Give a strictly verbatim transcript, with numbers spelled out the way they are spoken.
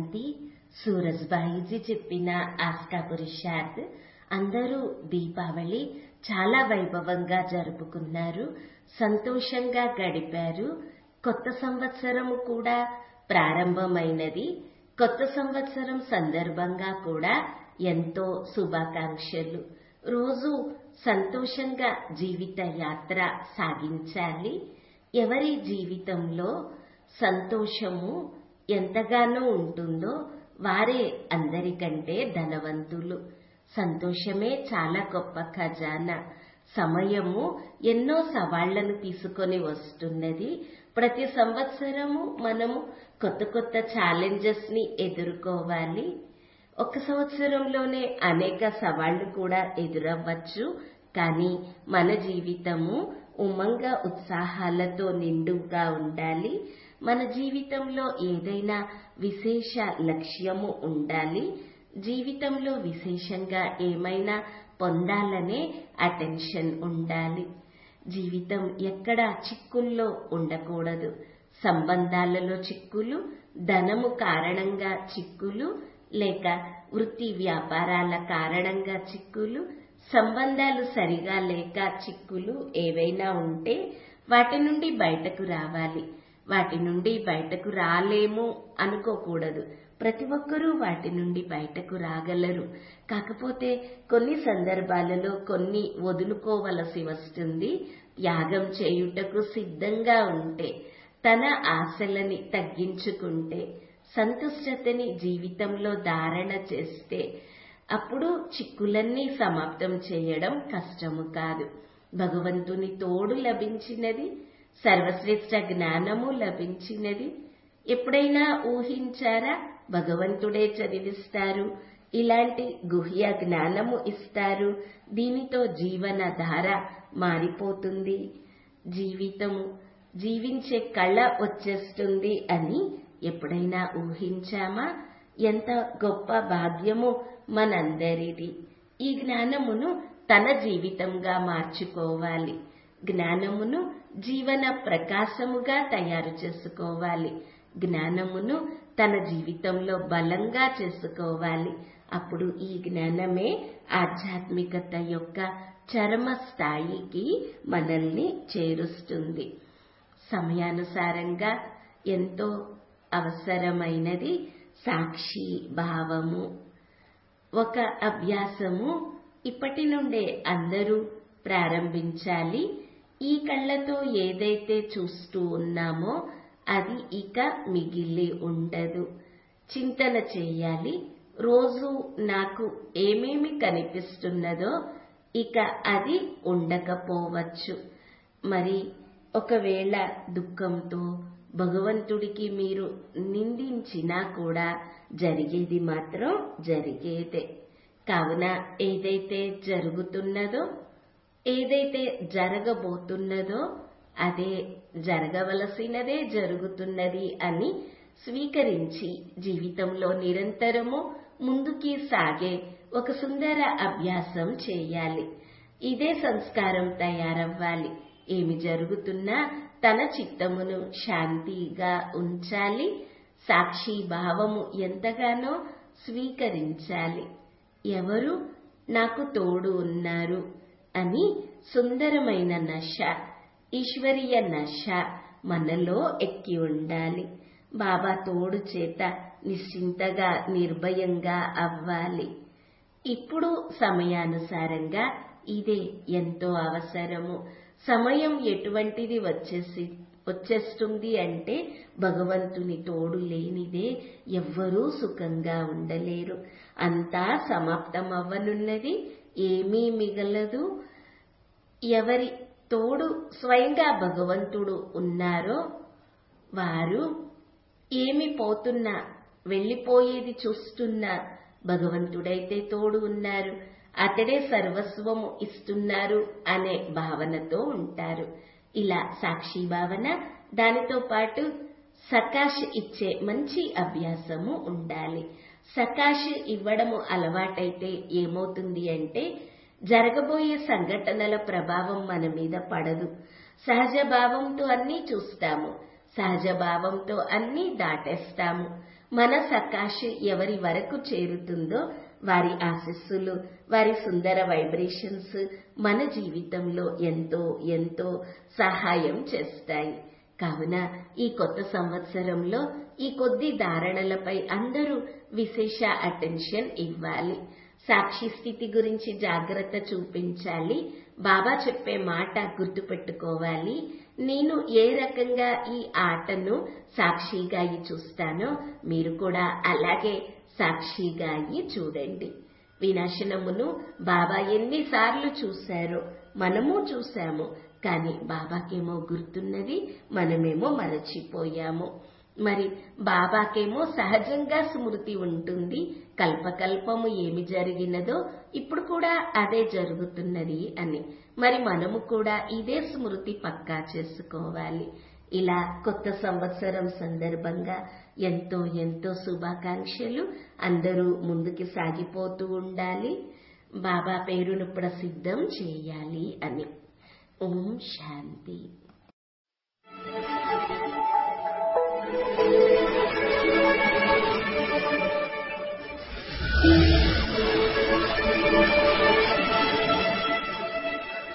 శాంతి. సూరజ్భాయిజీ చెప్పిన ఆస్కా పురుషార్థ్. అందరూ దీపావళి చాలా వైభవంగా జరుపుకున్నారు, సంతోషంగా గడిపారు. కొత్త సంవత్సరం కూడా ప్రారంభమైనది. కొత్త సంవత్సరం సందర్భంగా కూడా ఎంతో శుభాకాంక్షలు. రోజు సంతోషంగా జీవిత యాత్ర సాగించాలి. ఎవరి జీవితంలో సంతోషము ఎంతగానో ఉంటుందో వారే అందరికంటే ధనవంతులు. సంతోషమే చాలా గొప్ప ఖజానా. సమయము ఎన్నో సవాళ్లను తీసుకొని వస్తున్నది. ప్రతి సంవత్సరము మనము కొత్త కొత్త ఛాలెంజెస్ ని ఎదుర్కోవాలి. ఒక సంవత్సరంలోనే అనేక సవాళ్లు కూడా ఎదురవ్వచ్చు. కానీ మన జీవితము ఉమంగ ఉత్సాహాలతో నిండుగా ఉండాలి. మన జీవితంలో ఏదైనా విశేష లక్ష్యము ఉండాలి. జీవితంలో విశేషంగా ఏమైనా పొందాలనే అటెన్షన్ ఉండాలి. జీవితం ఎక్కడ చిక్కుల్లో ఉండకూడదు. సంబంధాలలో చిక్కులు, ధనము కారణంగా చిక్కులు, లేక వృత్తి వ్యాపారాల కారణంగా చిక్కులు, సంబంధాలు సరిగా లేక చిక్కులు ఏవైనా ఉంటే వాటి నుండి బయటకు రావాలి. వాటి నుండి బయటకు రాలేము అనుకోకూడదు. ప్రతి ఒక్కరూ వాటి నుండి బయటకు రాగలరు. కాకపోతే కొన్ని సందర్భాలలో కొన్ని వదులుకోవలసి వస్తుంది. త్యాగం చేయుటకు సిద్ధంగా ఉంటే, తన ఆశలని తగ్గించుకుంటే, సంతుష్టతని జీవితంలో ధారణ చేస్తే అప్పుడు చిక్కులన్నీ సమాప్తం చేయడం కష్టము కాదు. భగవంతుని తోడు లభించినది, సర్వశ్రేష్ఠ జ్ఞానము లభించినది. ఎప్పుడైనా ఊహించారా? భగవంతుడే చదివిస్తారు, ఇలాంటి గుహ్య జ్ఞానము ఇస్తారు, దీనితో జీవన ధార మారిపోతుంది, జీవితము జీవించే కళ వచ్చేస్తుంది అని ఎప్పుడైనా ఊహించామా? ఎంత గొప్ప భాగ్యము మనందరిది. ఈ జ్ఞానమును తన జీవితంగా మార్చుకోవాలి. జ్ఞానమును జీవన ప్రకాశముగా తయారు చేసుకోవాలి. జ్ఞానమును తన జీవితంలో బలంగా చేసుకోవాలి. అప్పుడు ఈ జ్ఞానమే ఆధ్యాత్మికత యొక్క చరమ స్థాయికి మనల్ని చేరుస్తుంది. సమయానుసారంగా ఎంతో అవసరమైనది సాక్షి భావము. ఒక అభ్యాసము ఇప్పటి నుండే అందరూ ప్రారంభించాలి. ఈ కళ్ళతో ఏదైతే చూస్తూ ఉన్నామో అది ఇక మిగిలి ఉండదు. చింతన చేయాలి. రోజు నాకు ఏమేమి కనిపిస్తున్నదో ఇక అది ఉండకపోవచ్చు. మరి ఒకవేళ దుఃఖంతో భగవంతుడికి మీరు నిందించినా కూడా జరిగేది మాత్రం జరిగేదే. కావున ఏదైతే జరుగుతున్నదో, ఏదైతే జరగబోతున్నదో అదే జరగవలసినదే జరుగుతున్నది అని స్వీకరించి జీవితంలో నిరంతరము ముందుకి సాగే ఒక సుందర అభ్యాసం చేయాలి. ఇదే సంస్కారం తయారవ్వాలి. ఏమి జరుగుతున్నా తన చిత్తమును శాంతిగా ఉంచాలి. సాక్షి భావము ఎంతగానో స్వీకరించాలి. ఎవరు నాకు తోడు ఉన్నారు అని సుందరమైన నశ, ఈశ్వరీయ నశ మనలో ఎక్కి ఉండాలి. బాబా తోడు చేత నిశ్చింతగా నిర్భయంగా అవ్వాలి. ఇప్పుడు సమయానుసారంగా ఇదే ఎంతో అవసరము. సమయం ఎటువంటిది వచ్చేసి వచ్చేస్తుంది అంటే భగవంతుని తోడు లేనిదే ఎవ్వరూ సుఖంగా ఉండలేరు. అంతా సమాప్తం అవ్వనున్నది, ఏమీ మిగలదు. ఎవరి తోడు స్వయంగా భగవంతుడు ఉన్నారో వారు ఏమి పోతున్నా, వెళ్లిపోయేది చూస్తున్నా భగవంతుడైతే తోడు ఉన్నారు, అతడే సర్వస్వము ఇస్తున్నారు అనే భావనతో ఉంటారు. ఇలా సాక్షి భావన, దానితో పాటు సకాష్ ఇచ్చే మంచి అభ్యాసము ఉండాలి. సకాష్ ఇవ్వడము అలవాటైతే ఏమవుతుంది అంటే జరగబోయే సంఘటనల ప్రభావం మన మీద పడదు. సహజ భావంతో అన్నీ చూస్తాము, సహజ భావంతో అన్నీ దాటేస్తాము. మన సకాష్ ఎవరి వరకు చేరుతుందో వారి ఆశీస్సులు, వారి సుందర వైబ్రేషన్స్ మన జీవితంలో ఎంతో ఎంతో సహాయం చేస్తాయి. కావున ఈ కొత్త సంవత్సరంలో ఈ కొద్ది ధారణలపై అందరూ విశేష అటెన్షన్ ఇవ్వాలి. సాక్షి స్థితి గురించి జాగ్రత్త చూపించాలి. బాబా చెప్పే మాట గుర్తుపెట్టుకోవాలి. నేను ఏ రకంగా ఈ ఆటను సాక్షిగా అయి చూస్తానో మీరు కూడా అలాగే సాక్షిగా అయి చూడండి. వినాశనమును బాబా ఎన్నిసార్లు చూశారో మనము చూశాము. కానీ బాబాకేమో గుర్తున్నది, మనమేమో మరచిపోయాము. మరి బాబాకేమో సహజంగా స్మృతి ఉంటుంది. కల్పకల్పము ఏమి జరిగినదో ఇప్పుడు కూడా అదే జరుగుతున్నది అని. మరి మనము కూడా ఇదే స్మృతి పక్కా చేసుకోవాలి. ఇలా కొత్త సంవత్సరం సందర్భంగా ఎంతో ఎంతో శుభాకాంక్షలు. అందరూ ముందుకు సాగిపోతూ ఉండాలి. బాబా పేరును ప్రసిద్ధం చేయాలి అని. ఓం శాంతి.